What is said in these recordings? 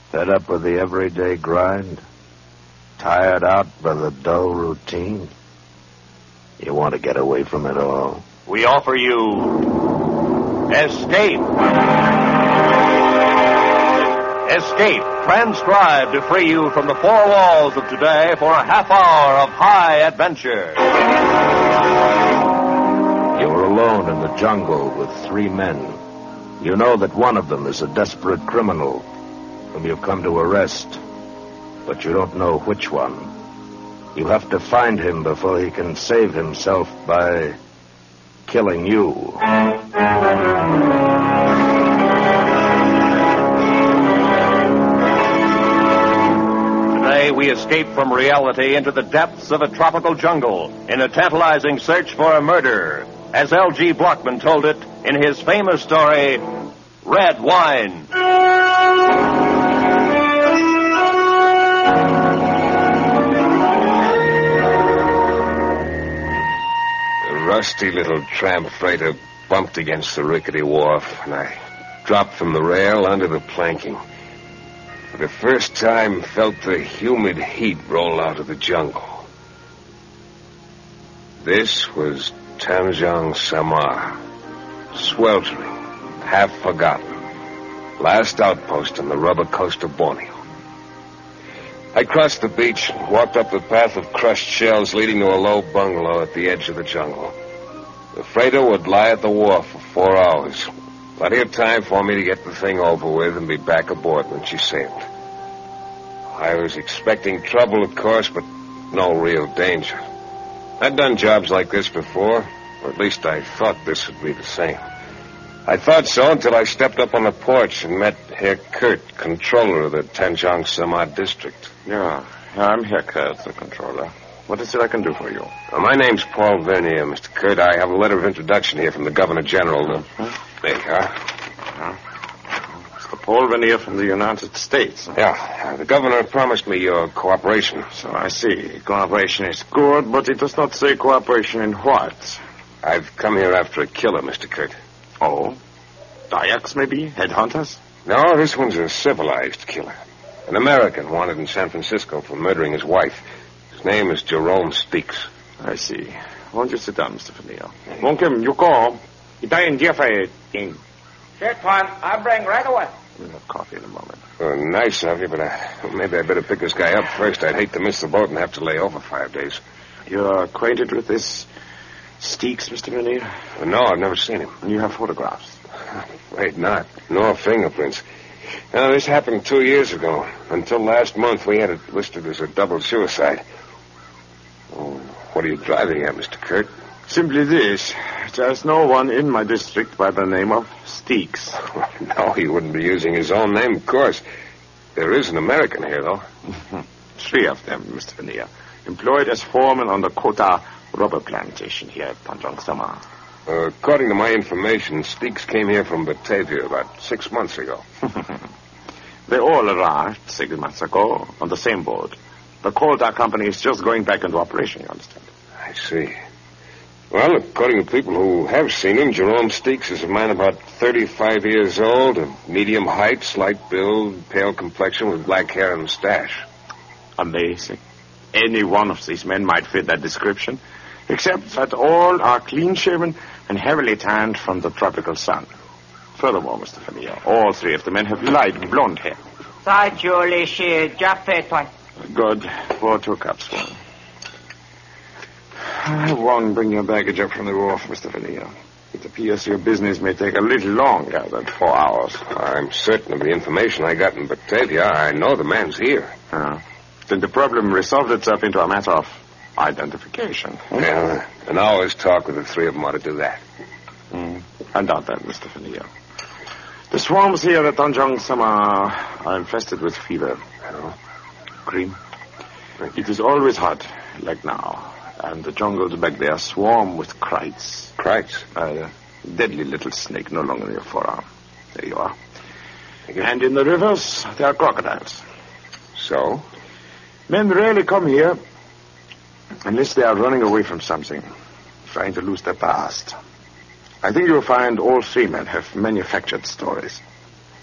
Fed up with the everyday grind? Tired out by the dull routine? You want to get away from it all? We offer you Escape. Escape, transcribed to free you from the four walls of today for a half hour of high adventure. You're alone in the jungle with 3 men. You know that one of them is a desperate criminal whom you've come to arrest, but you don't know which one. You have to find him before he can save himself by killing you. Today we escape from reality into the depths of a tropical jungle in a tantalizing search for a murder, as L.G. Blockman told it in his famous story, Red Wine. The rusty little tramp freighter bumped against the rickety wharf, and I dropped from the rail onto the planking. For the first time, felt the humid heat roll out of the jungle. This was Tanjong Samar, sweltering, half forgotten, last outpost on the rubber coast of Borneo. I crossed the beach and walked up the path of crushed shells leading to a low bungalow at the edge of the jungle. The freighter would lie at the wharf for 4 hours. Plenty of time for me to get the thing over with and be back aboard when she sailed. I was expecting trouble, of course, but no real danger. I'd done jobs like this before, or at least I thought this would be the same. I thought so until I stepped up on the porch and met Herr Kurt, controller of the Tanjong Samar district. Yeah, I'm Herr Kurt, the controller. What is it I can do for you? My name's Paul Vernier, Mr. Kurt. I have a letter of introduction here from the Governor General. There you are. Mr. Paul Vernier from the United States. Yeah, the governor promised me your cooperation. So I see. Cooperation is good, but it does not say cooperation in what? I've come here after a killer, Mr. Kurt. Oh? Dayaks, maybe? Headhunters? No, this one's a civilized killer. An American wanted in San Francisco for murdering his wife. His name is Jerome Steaks. I see. Won't you sit down, Mr. Vernier? Won't you go? Shit, Juan. I'll bring right away. We'll have coffee in a moment. Oh, nice of you, but maybe I better pick this guy up first. I'd hate to miss the boat and have to lay over 5 days. You're acquainted with this Steaks, Mr. Vernier? No, I've never seen him. You have photographs? Afraid not. No fingerprints. Now, this happened 2 years ago. Until last month, we had it listed as a double suicide. Oh, what are you driving at, Mr. Kurt? Simply this. There's no one in my district by the name of Steaks. No, he wouldn't be using his own name, of course. There is an American here, though. 3 of them, Mr. Vernier. Employed as foreman on the Kota rubber plantation here at Tanjong Samar. According to my information, Steaks came here from Batavia about 6 months ago. They all arrived 6 months ago on the same boat. The Kota company is just going back into operation, you understand? I see. Well, according to people who have seen him, Jerome Steaks is a man about 35 years old, of medium height, slight build, pale complexion, with black hair and mustache. Amazing. Any one of these men might fit that description, except that all are clean-shaven and heavily tanned from the tropical sun. Furthermore, Mr. Vernier, all 3 of the men have light blonde hair. Good. 4 2 cups for me. I won't bring your baggage up from the wharf, Mr. Vernier. It appears your business may take a little longer than 4 hours. I'm certain of the information I got in Batavia. I know the man's here. Then the problem resolved itself into a matter of identification. Yeah, an hour's talk with the 3 of them ought to do that. I doubt that, Mr. Vernier. The swarms here at Tanjong Samar are infested with fever. Cream. It is always hot, like now. And the jungles back there swarm with krites. Krites? A deadly little snake no longer in your forearm. There you are. And in the rivers, there are crocodiles. So? Men rarely come here unless they are running away from something, trying to lose their past. I think you'll find all 3 men have manufactured stories.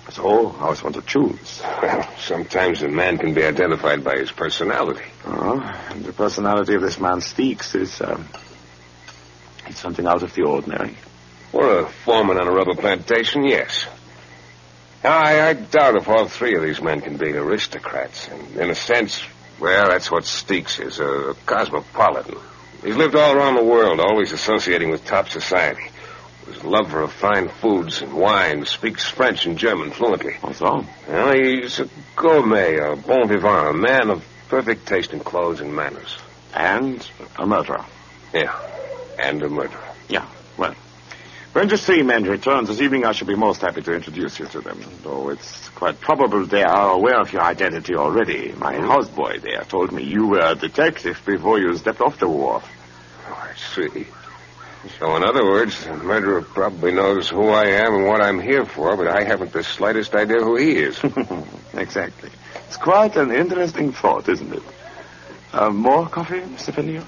So, how is one to choose? Well, sometimes a man can be identified by his personality. Oh, and the personality of this man Steeks is, it's something out of the ordinary. For a foreman on a rubber plantation, yes. I doubt if all three of these men can be aristocrats. And in a sense, well, that's what Steeks is, a cosmopolitan. He's lived all around the world, always associating with top society. His lover of fine foods and wine, speaks French and German fluently. What's wrong? Well, he's a gourmet, a bon vivant, a man of perfect taste in clothes and manners. And a murderer. Yeah, and a murderer. Yeah, well. When the three men return this evening, I shall be most happy to introduce you to them. Though it's quite probable they are aware of your identity already. My houseboy there told me you were a detective before you stepped off the wharf. Oh, I see. So, in other words, the murderer probably knows who I am and what I'm here for, but I haven't the slightest idea who he is. Exactly. It's quite an interesting thought, isn't it? More coffee, Mr. Finnegan?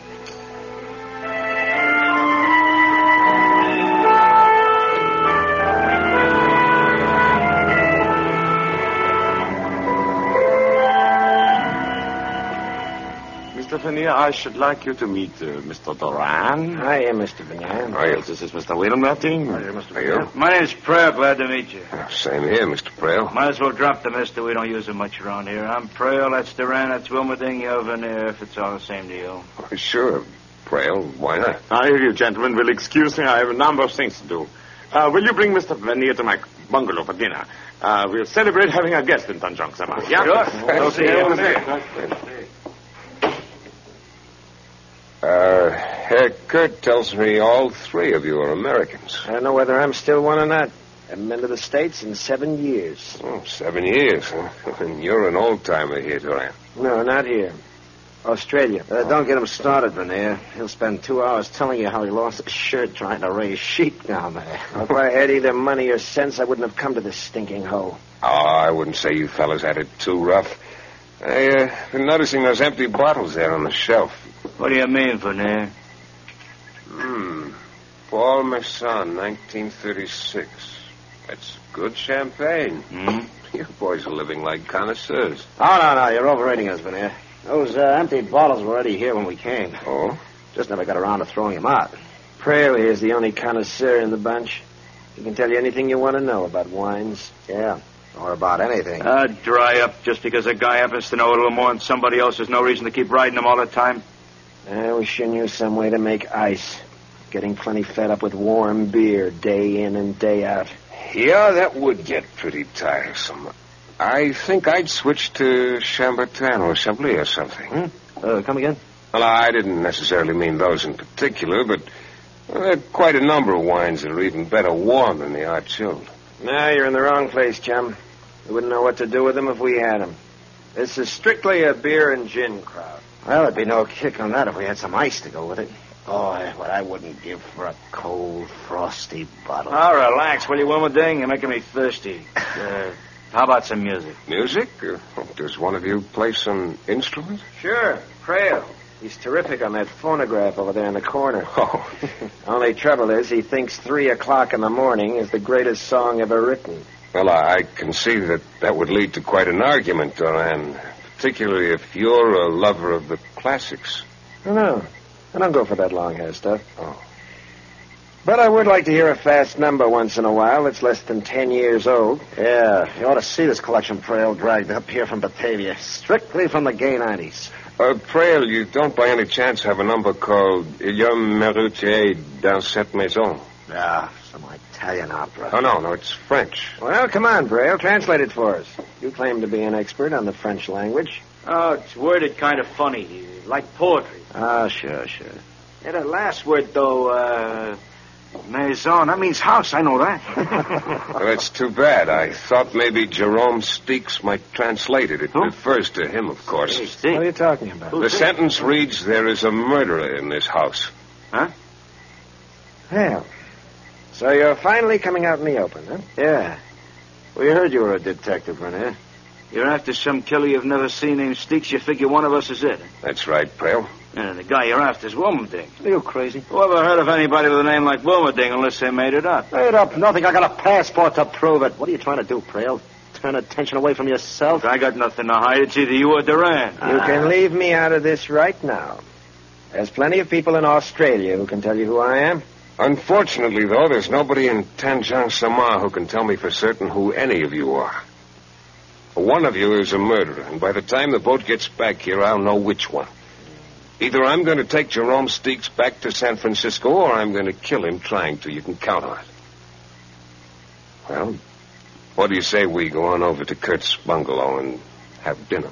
Mr. Finnegan, I should like you to meet Mr. Doran. Hi, Mr. Vinyan. Are you? This is Mr. Wilmerting. Are you? My name's Prale. Glad to meet you. Same here, Mr. Prale. Might as well drop the mister. We don't use it much around here. I'm Prale. That's Duran. That's Wilmerding. You're Veneer, if it's all the same to you. Oh, sure, Prale. Why not? Now, if you gentlemen will excuse me, I have a number of things to do. Will you bring Mr. Veneer to my bungalow for dinner? We'll celebrate having a guest in Tanjong Sama. Yeah? Sure. We'll see you in a minute. Herr Kurt tells me all three of you are Americans. I don't know whether I'm still one or not. Haven't been to the States in 7 years. Oh, 7 years, huh? And you're an old-timer here, Duran. No, not here. Australia. Don't get him started, Veneer. He'll spend 2 hours telling you how he lost his shirt trying to raise sheep down there. If I had either money or sense, I wouldn't have come to this stinking hole. Oh, I wouldn't say you fellas had it too rough. I've been noticing those empty bottles there on the shelf. What do you mean, Veneer? Paul Masson, 1936. That's good champagne. You boys are living like connoisseurs. Oh, no, you're overrating us, Veneer. Those empty bottles were already here when we came. Oh? Just never got around to throwing them out. Prale here is the only connoisseur in the bunch. He can tell you anything you want to know about wines. Yeah, or about anything. Dry up. Just because a guy happens to know a little more than somebody else, there's no reason to keep riding him all the time. We sure knew some way to make ice. Getting plenty fed up with warm beer day in and day out. Yeah, that would get pretty tiresome. I think I'd switch to Chambertin or Chablis or something. Come again? Well, I didn't necessarily mean those in particular, but there are quite a number of wines that are even better warm than they are chilled. No, you're in the wrong place, chum. We wouldn't know what to do with them if we had them. This is strictly a beer and gin crowd. Well, there'd be no kick on that if we had some ice to go with it. Boy, what I wouldn't give for a cold, frosty bottle. Oh, relax, will you, Wilmerding? You're making me thirsty. How about some music? Music? Does one of you play some instrument? Sure, Prale. He's terrific on that phonograph over there in the corner. Oh. Only trouble is he thinks 3 o'clock in the morning is the greatest song ever written. Well, I can see that would lead to quite an argument, Doran. Particularly if you're a lover of the classics. No, I don't go for that long hair stuff. Oh. But I would like to hear a fast number once in a while that's less than 10 years old. Yeah, you ought to see this collection Prale dragged up here from Batavia. Strictly from the gay 90s. Prale, you don't by any chance have a number called Il y a Merutier dans cette maison? Yeah, some Italian opera. Oh, no, it's French. Well, come on, Prale. Translate it for us. You claim to be an expert on the French language. Oh, it's worded kind of funny, like poetry. Ah, sure. Yeah, that last word, though, maison, that means house. I know that. Well, that's too bad. I thought maybe Jerome Steeks might translate it. It Who? refers to him, of course. What are you talking about? The sentence reads, there is a murderer in this house. Huh? Well, so you're finally coming out in the open, huh? Yeah. We heard you were a detective, René. You're after some killer you've never seen named Steeks. You figure one of us is it. That's right, Prale. And the guy you're after is Wilmerding. Are you crazy? Who ever heard of anybody with a name like Wilmerding unless they made it up? Made up nothing. I got a passport to prove it. What are you trying to do, Prale? Turn attention away from yourself? Look, I got nothing to hide. It's either you or Duran. You can leave me out of this right now. There's plenty of people in Australia who can tell you who I am. Unfortunately, though, there's nobody in Tanjung Samar who can tell me for certain who any of you are. One of you is a murderer, and by the time the boat gets back here, I'll know which one. Either I'm going to take Jerome Steeks back to San Francisco, or I'm going to kill him trying to. You can count on it. Well, what do you say we go on over to Kurt's bungalow and have dinner?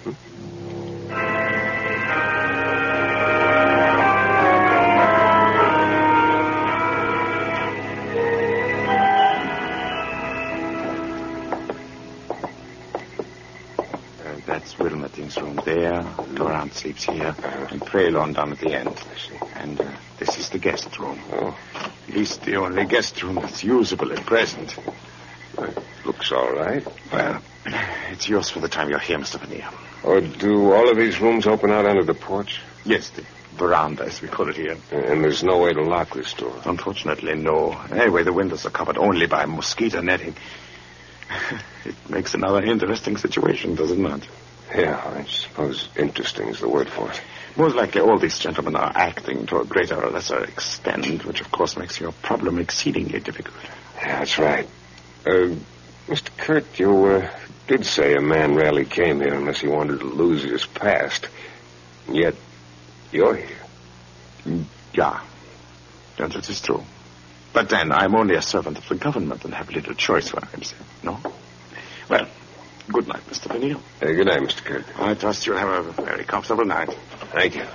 That's Wilmerding's room there. Durant sleeps here. And Prale on down at the end. And this is the guest room. Oh. At least the only guest room that's usable at present. Looks all right. Well, it's yours for the time you're here, Mr. Veneer. Or do all of these rooms open out onto the porch? Yes, the veranda, as we call it here. And there's no way to lock this door? Unfortunately, no. Anyway, the windows are covered only by mosquito netting. It makes another interesting situation, does it not? Yeah, I suppose interesting is the word for it. Most likely all these gentlemen are acting to a greater or lesser extent, which of course makes your problem exceedingly difficult. Yeah, that's right. Mr. Kurt, you did say a man rarely came here unless he wanted to lose his past. And yet, you're here. Yeah. That is true. But then, I'm only a servant of the government and have little choice what I'm saying, no? Well, good night, Mr. Veneer. Good night, Mr. Kurt. I trust you'll have a very comfortable night. Thank you.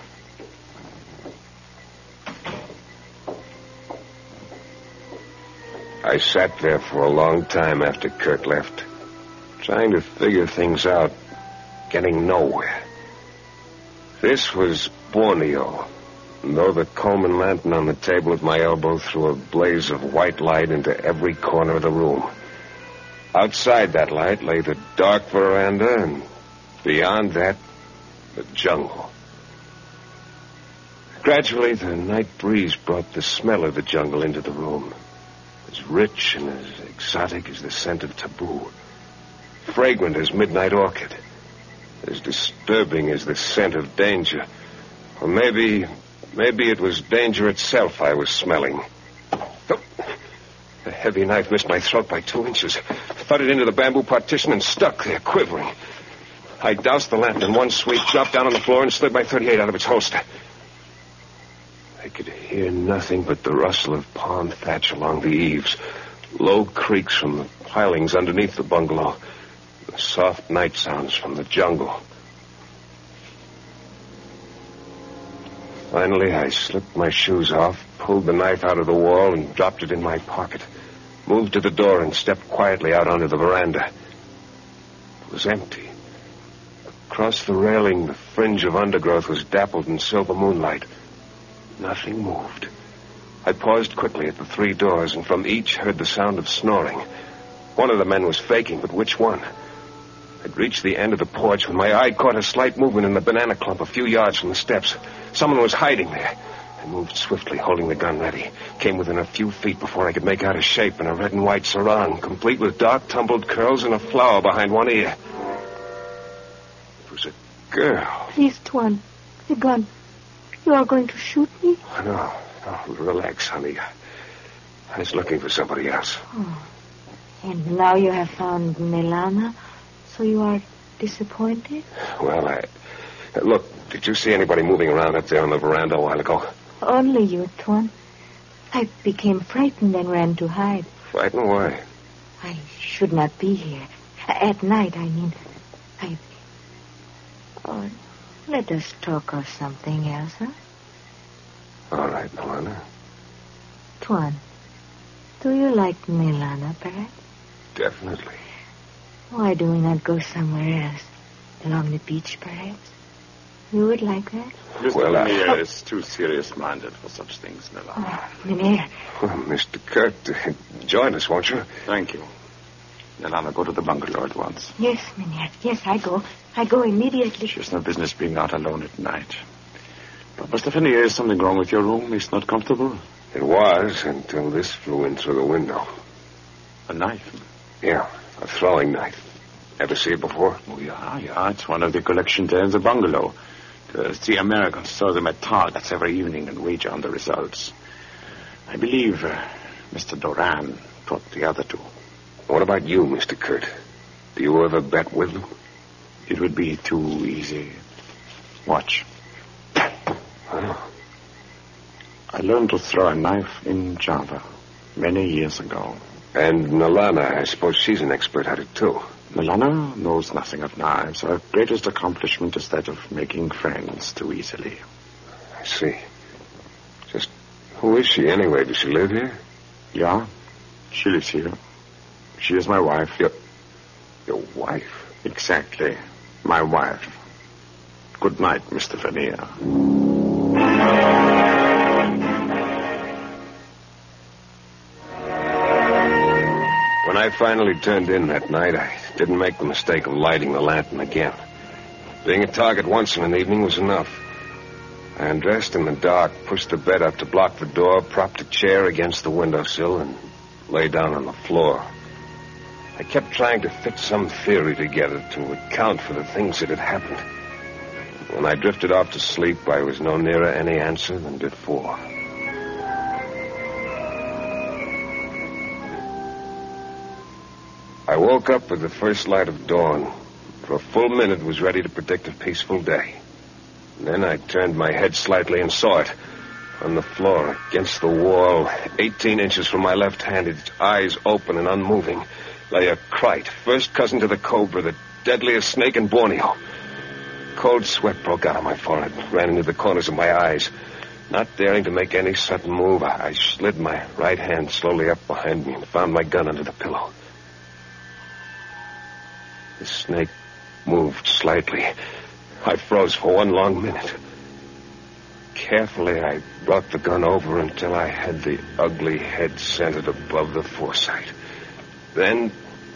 I sat there for a long time after Kurt left, trying to figure things out, getting nowhere. This was Borneo, and though the Coleman lantern on the table at my elbow threw a blaze of white light into every corner of the room. Outside that light lay the dark veranda, and beyond that, the jungle. Gradually, the night breeze brought the smell of the jungle into the room, as rich and as exotic as the scent of taboo, fragrant as midnight orchid, as disturbing as the scent of danger. Or maybe it was danger itself I was smelling. Oh, a heavy knife missed my throat by 2 inches, thudded into the bamboo partition and stuck there, quivering. I doused the lantern in one sweep, dropped down on the floor, and slid my .38 out of its holster. I could hear nothing but the rustle of palm thatch along the eaves, low creaks from the pilings underneath the bungalow, the soft night sounds from the jungle. Finally, I slipped my shoes off, pulled the knife out of the wall, and dropped it in my pocket, moved to the door, and stepped quietly out onto the veranda. It was empty. Across the railing, the fringe of undergrowth was dappled in silver moonlight. Nothing moved. I paused quickly at the 3 doors, and from each heard the sound of snoring. One of the men was faking, but which one? I'd reached the end of the porch when my eye caught a slight movement in the banana clump a few yards from the steps. Someone was hiding there. I moved swiftly, holding the gun ready. Came within a few feet before I could make out a shape in a red and white sarong, complete with dark, tumbled curls and a flower behind one ear. It was a girl. Please, Tuan, the gun. You are going to shoot me? No, relax, honey. I was looking for somebody else. Oh. And now you have found Milana, so you are disappointed? Well, look, did you see anybody moving around up there on the veranda a while ago? Only you, Tuan. I became frightened and ran to hide. Frightened? Why? I should not be here. At night, I mean. Oh, let us talk of something else, huh? All right, Milana. Tuan, do you like Milana, perhaps? Definitely. Why do we not go somewhere else? Along the beach, perhaps? You would like that? Mr. Veneer is too serious-minded for such things, Nella. Oh, Veneer. Well, Mr. Kurt, join us, won't you? Thank you. Nella, go to the bungalow at once. Yes, Veneer. Yes, I go. I go immediately. She has no business being out alone at night. But, Mr. Finier, is something wrong with your room? It's not comfortable? It was until this flew in through the window. A knife? Yeah, a throwing knife. Ever see it before? Oh, yeah. It's one of the collection there in the bungalow. The 3 Americans throw them at targets every evening and wager on the results. I believe Mr. Doran taught the other 2. What about you, Mr. Kurt? Do you ever bet with them? It would be too easy. Watch. Oh. I learned to throw a knife in Java many years ago. And Nalana, I suppose she's an expert at it, too. Nalana knows nothing of knives. Her greatest accomplishment is that of making friends too easily. I see. Just who is she, anyway? Does she live here? Yeah, she lives here. She is my wife. Your wife? Exactly. My wife. Good night, Mr. Finier. When I finally turned in that night, I didn't make the mistake of lighting the lantern again. Being a target once in an evening was enough. I undressed in the dark, pushed the bed up to block the door, propped a chair against the windowsill, and lay down on the floor. I kept trying to fit some theory together to account for the things that had happened. When I drifted off to sleep, I was no nearer any answer than before. I woke up with the first light of dawn. For a full minute was ready to predict a peaceful day. And then I turned my head slightly and saw it. On the floor, against the wall, 18 inches from my left hand, its eyes open and unmoving, lay a Krite, first cousin to the cobra, the deadliest snake in Borneo. Cold sweat broke out on my forehead, ran into the corners of my eyes. Not daring to make any sudden move, I slid my right hand slowly up behind me and found my gun under the pillow. The snake moved slightly. I froze for one long minute. Carefully, I brought the gun over until I had the ugly head centered above the foresight. Then...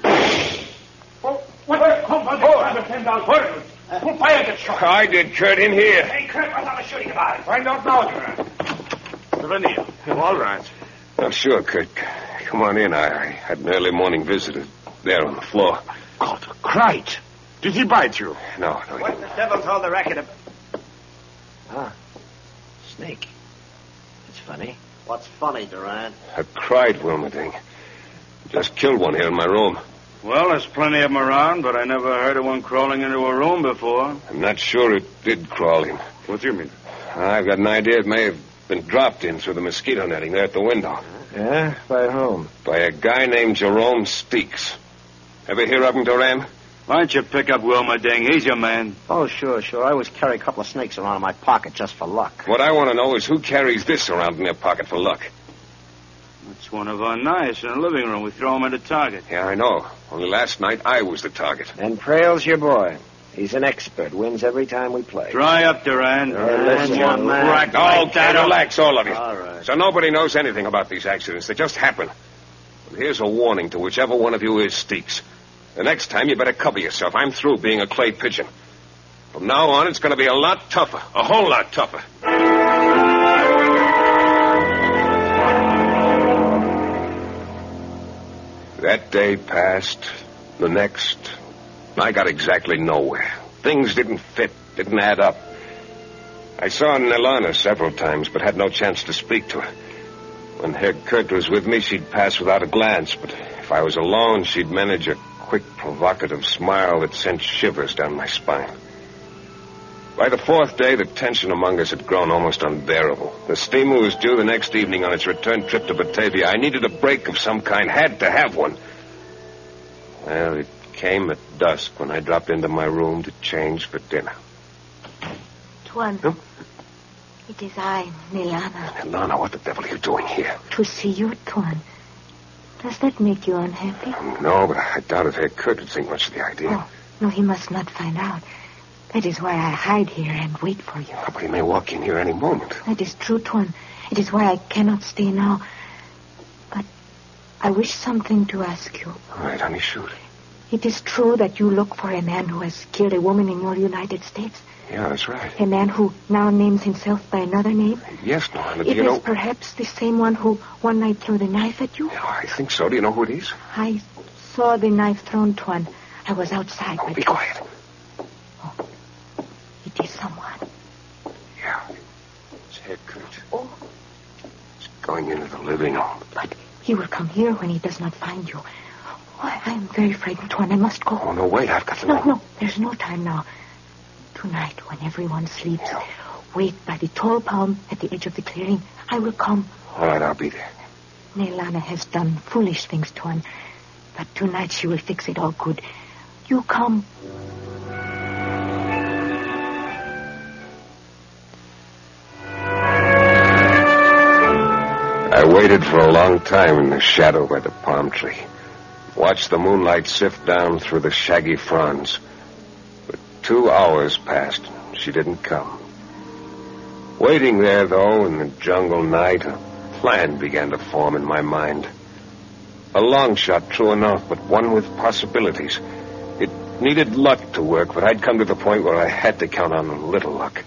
Who fired the shot? I did, Kurt, in here. Hey, Kurt, what's on the shooting about? Find out now, Finier, you're all right. Oh, sure, Kurt. Come on in. I had an early morning visitor there on the floor. God, Krite. Did he bite you? No. What the devil's all the racket of... Ah, snake. It's funny. What's funny, Durant? A Krite, Wilmerding. Just killed one here in my room. Well, there's plenty of them around, but I never heard of one crawling into a room before. I'm not sure it did crawl in. What do you mean? I've got an idea it may have been dropped in through the mosquito netting there at the window. Yeah? By whom? By a guy named Jerome Steeks. Ever hear of him, Duran? Why don't you pick up Wilmerding? He's your man. Oh, sure. I always carry a couple of snakes around in my pocket just for luck. What I want to know is who carries this around in their pocket for luck. It's one of our knives in the living room. We throw them at a target. Yeah, I know. Only last night I was the target. And Prail's your boy. He's an expert. Wins every time we play. Dry up, Duran. Listen, one man. right Okay, relax, all of you. All right. So nobody knows anything about these accidents. They just happen. But here's a warning to whichever one of you is Steeks. The next time, you better cover yourself. I'm through being a clay pigeon. From now on, it's going to be a lot tougher. A whole lot tougher. That day passed. The next. I got exactly nowhere. Things didn't fit, didn't add up. I saw Nalana several times, but had no chance to speak to her. When Herr Kurt was with me, she'd pass without a glance, but if I was alone, she'd manage a quick, provocative smile that sent shivers down my spine. By the fourth day, the tension among us had grown almost unbearable. The steamer was due the next evening on its return trip to Batavia. I needed a break of some kind, had to have one. Well, it came at dusk when I dropped into my room to change for dinner. Tuan, it is I, Nilana. Nilana, what the devil are you doing here? To see you, Tuan. Does that make you unhappy? No, but I doubt if Herr Kurt would think much of the idea. Oh, no, he must not find out. That is why I hide here and wait for you. But he may walk in here any moment. That is true, Tuan. It is why I cannot stay now. But I wish something to ask you. All right, honey, shoot. It is true that you look for a man who has killed a woman in your United States. Yeah, that's right. A man who now names himself by another name. Yes, Norma. It is perhaps the same one who one night threw the knife at you? Yeah, I think so. Do you know who it is? I saw the knife thrown, Tuan. I was outside. Oh, be quiet. Oh, it is someone. Yeah. It's Herr Kurt. Oh. He's going into the living room. But he will come here when he does not find you. Oh, I am very frightened, Tuan. I must go. Oh, no, wait. I've got to know. No. There's no time now. Tonight, when everyone sleeps, wait by the tall palm at the edge of the clearing. I will come. All right, I'll be there. Nelana has done foolish things, Tuan. But tonight she will fix it all good. You come. I waited for a long time in the shadow by the palm tree. Watched the moonlight sift down through the shaggy fronds. 2 hours passed. She didn't come. Waiting there, though, in the jungle night, a plan began to form in my mind. A long shot, true enough, but one with possibilities. It needed luck to work, but I'd come to the point where I had to count on a little luck.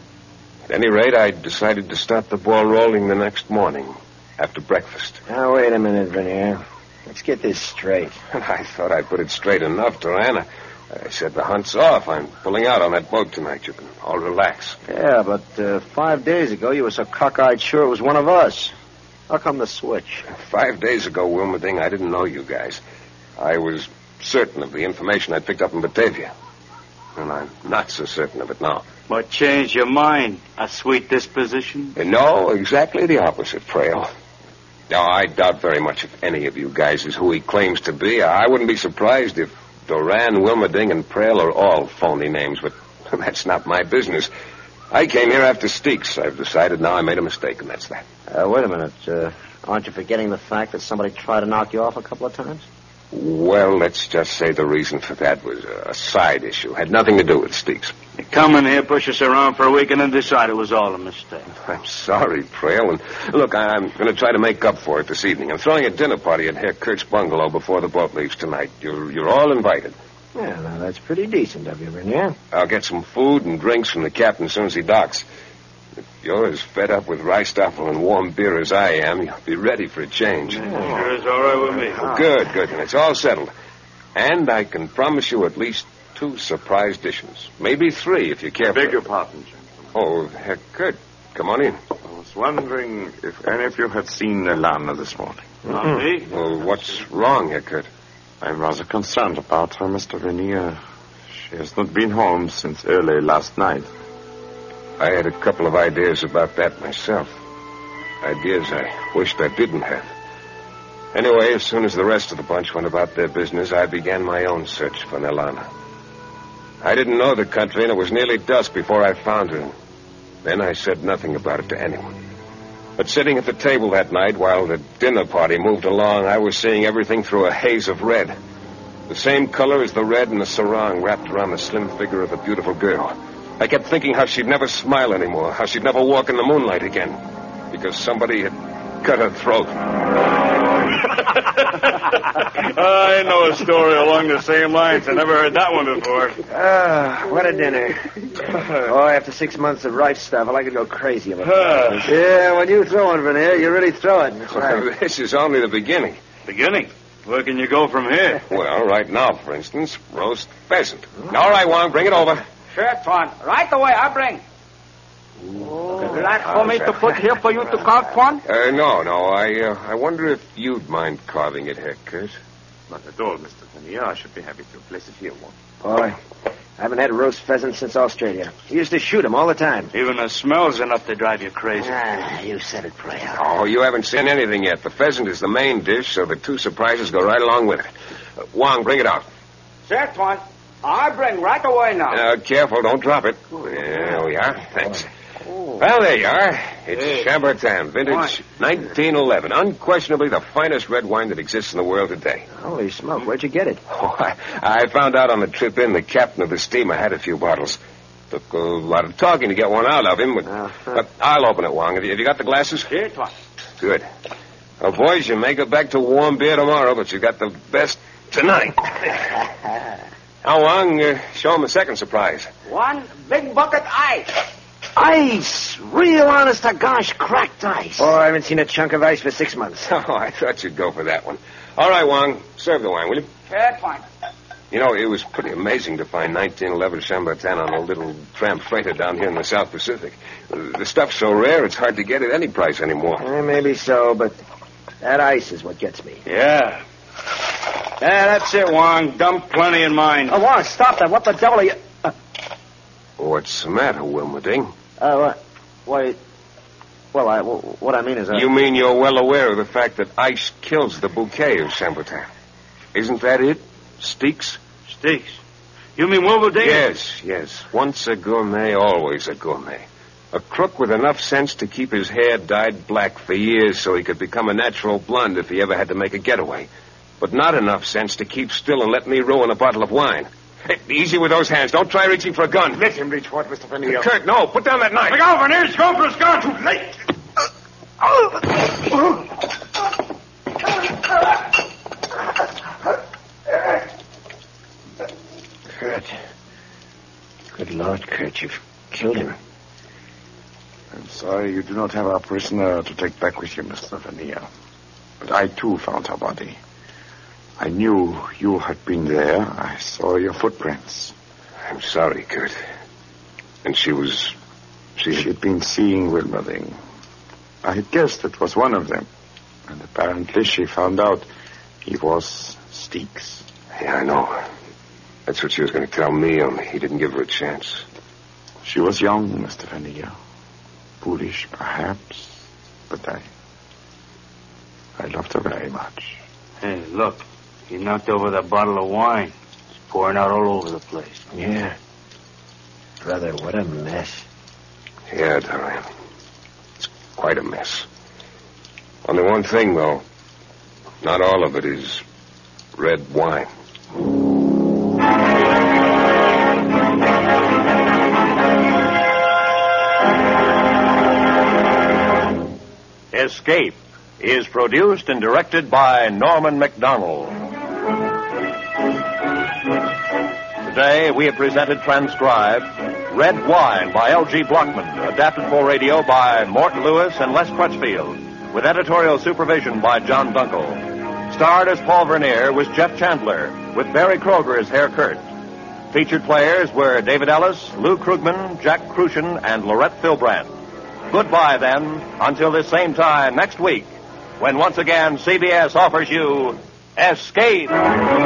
At any rate, I decided to start the ball rolling the next morning, after breakfast. Now, wait a minute, Vernier. Let's get this straight. I thought I put it straight enough to Anna. I said the hunt's off. I'm pulling out on that boat tonight. You can all relax. Yeah, but 5 days ago you were so cockeyed sure it was one of us. How come the switch? 5 days ago, Wilmerding, I didn't know you guys. I was certain of the information I picked up in Batavia. And I'm not so certain of it now. What changed your mind? A sweet disposition? No, exactly the opposite, Frail. Now, I doubt very much if any of you guys is who he claims to be. I wouldn't be surprised if Duran, Wilmerding, and Prail are all phony names, but that's not my business. I came here after Steeks. I've decided now I made a mistake, and that's that. Wait a minute. Aren't you forgetting the fact that somebody tried to knock you off a couple of times? Well, let's just say the reason for that was a side issue. Had nothing to do with Steeks. You come in here, push us around for a week, and then decide it was all a mistake. I'm sorry, Prail. And look, I'm going to try to make up for it this evening. I'm throwing a dinner party at Herr Kurt's bungalow before the boat leaves tonight. You're all invited. Yeah, now that's pretty decent of you, Vernier. I'll get some food and drinks from the captain as soon as he docks. If you're as fed up with Reistoffel and warm beer as I am, you'll be ready for a change. Sure is all right with me. Good. And it's all settled. And I can promise you at least 2 surprise dishes. Maybe 3 if you care. Beg your pardon, gentlemen. Oh, Herr Kurt, come on in. I was wondering if any of you had seen Nelana this morning. Not me. Well, what's wrong, Herr Kurt? I'm rather concerned about her, Mr. Vernier. She has not been home since early last night. I had a couple of ideas about that myself. Ideas I wished I didn't have. Anyway, as soon as the rest of the bunch went about their business, I began my own search for Nelana. I didn't know the country, and it was nearly dusk before I found her. Then I said nothing about it to anyone. But sitting at the table that night while the dinner party moved along, I was seeing everything through a haze of red. The same color as the red in the sarong wrapped around the slim figure of the beautiful girl. I kept thinking how she'd never smile anymore, how she'd never walk in the moonlight again, because somebody had cut her throat. I know a story along the same lines. I never heard that one before. What a dinner. Oh, after 6 months of rife stuff, I could go crazy about it. Yeah, when you throw one, Vernier, you really throw it. That's right. This is only the beginning. Beginning? Where can you go from here? Well, right now, for instance, roast pheasant. All right, Wong, bring it over. Sure, Tuan. Right away, I bring. Like for me to put here for you to carve, Tuan? No. I wonder if you'd mind carving it, Herr Kurt. Not at all, Mr. Vernier. I should be happy to place it here, Wong. Boy, I haven't had a roast pheasant since Australia. He used to shoot them all the time. Even the smell's enough to drive you crazy. You said it, Prail. Oh, you haven't seen anything yet. The pheasant is the main dish, so the 2 surprises go right along with it. Wong, bring it out. Sure, Tuan. I bring right away now. Careful, don't drop it. There we are. Thanks. Well, there you are. It's Chambertin, vintage 1911. Unquestionably the finest red wine that exists in the world today. Holy smoke, where'd you get it? Oh, I found out on the trip in the captain of the steamer had a few bottles. Took a lot of talking to get one out of him, but I'll open it, Wong. Have you got the glasses? Here, Tuan. Good. Well, boys, you may go back to warm beer tomorrow, but you got the best tonight. Now, Wong, show him a second surprise. One big bucket ice. Ice! Real honest to gosh cracked ice. Oh, I haven't seen a chunk of ice for 6 months. Oh, I thought you'd go for that one. All right, Wong, serve the wine, will you? Sure, fine. You know, it was pretty amazing to find 1911 Chambertin on a little tramp freighter down here in the South Pacific. The stuff's so rare, it's hard to get at any price anymore. Maybe so, but that ice is what gets me. Yeah. Yeah, that's it, Wong. Dump plenty in mine. Oh, Wong, stop that. What the devil are you... What's the matter, Wilmerding? Why... Well, what I mean is... You mean you're well aware of the fact that ice kills the bouquet of Chambertin? Isn't that it? Steaks? Steaks? You mean Wilmerding? Yes. Once a gourmet, always a gourmet. A crook with enough sense to keep his hair dyed black for years so he could become a natural blonde if he ever had to make a getaway. But not enough sense to keep still and let me ruin a bottle of wine. Hey, easy with those hands. Don't try reaching for a gun. Let him reach for it, Mr. Fenneau. Kurt, no. Put down that knife. Look out, Vernier. He's going for his gun. Too late. Kurt. Good Lord, Kurt, you've killed him. I'm sorry you do not have our prisoner to take back with you, Mr. Fenneau. But I, too, found her body. I knew you had been there. I saw your footprints. I'm sorry, Kurt. And she had been seeing Wilmerding. I had guessed it was one of them. And apparently she found out he was Steaks. Yeah, I know. That's what she was going to tell me, only he didn't give her a chance. She was young, Mr. Fenneau. Foolish, perhaps. But I loved her very much. Hey, look. He knocked over that bottle of wine. It's pouring out all over the place. Yeah. Brother, what a mess. Yeah, Dorian. It's quite a mess. Only one thing, though. Not all of it is red wine. Escape is produced and directed by Norman MacDonald. Today, we have presented transcribed Red Wine by L.G. Blockman, adapted for radio by Mort Lewis and Les Crutchfield, with editorial supervision by John Dunkel. Starred as Paul Vernier was Jeff Chandler, with Barry Kroger as Herr Kurt. Featured players were David Ellis, Lou Krugman, Jack Crucian, and Lorette Filbrandt. Goodbye, then, until this same time next week, when once again CBS offers you Escape.